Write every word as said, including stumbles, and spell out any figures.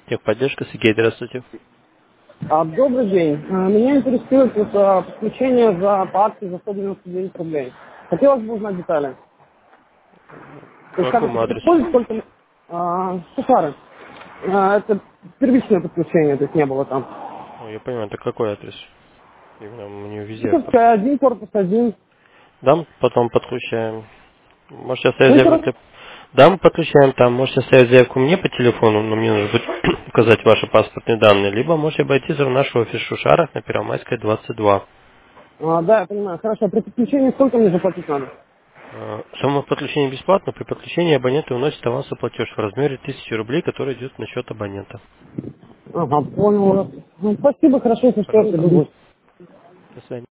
Техподдержка, Сергей, здравствуйте. А, добрый день. А, Меня интересует вот, а, подключение за, по акции за сто девяносто девять рублей. Хотелось бы узнать детали. По То есть как какому это адресу? происходит, сколько... А, Сухары. А, это первичное подключение, то есть не было там. Ой, я понимаю, это какой адрес? Именно у него везде. Пиковская один, корпус один. Дам, потом подключаем. Можете оставить Ну, еще раз. заявку. Дам, подключаем там. Можете оставить заявку мне по телефону, но мне нужно будет указать ваши паспортные данные. Либо можете обратиться в наш офис в Шушарах на Первомайская, двадцать два. А, да, я понимаю. Хорошо, при подключении сколько мне заплатить надо? Э, Само подключение бесплатно. При подключении абоненты уносят авансовый платеж в размере тысячи рублей, который идет на счет абонента. Ага, понял. Ну, спасибо, хорошо, если что, я Пожалуйста. приду. До свидания.